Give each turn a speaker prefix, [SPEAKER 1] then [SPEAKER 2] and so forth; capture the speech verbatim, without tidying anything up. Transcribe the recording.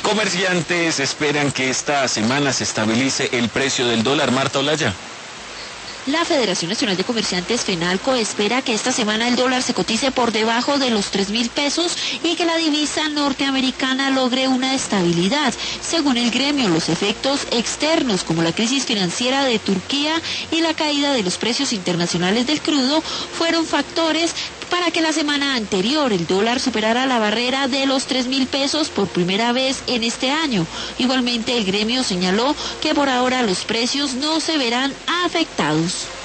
[SPEAKER 1] Comerciantes esperan que esta semana se estabilice el precio del dólar. Marta Olaya.
[SPEAKER 2] La Federación Nacional de Comerciantes, FENALCO, espera que esta semana el dólar se cotice por debajo de los tres mil pesos y que la divisa norteamericana logre una estabilidad. Según el gremio, los efectos externos como la crisis financiera de Turquía y la caída de los precios internacionales del crudo fueron factores para que la semana anterior el dólar superara la barrera de los tres mil pesos por primera vez en este año. Igualmente, el gremio señaló que por ahora los precios no se verán afectados.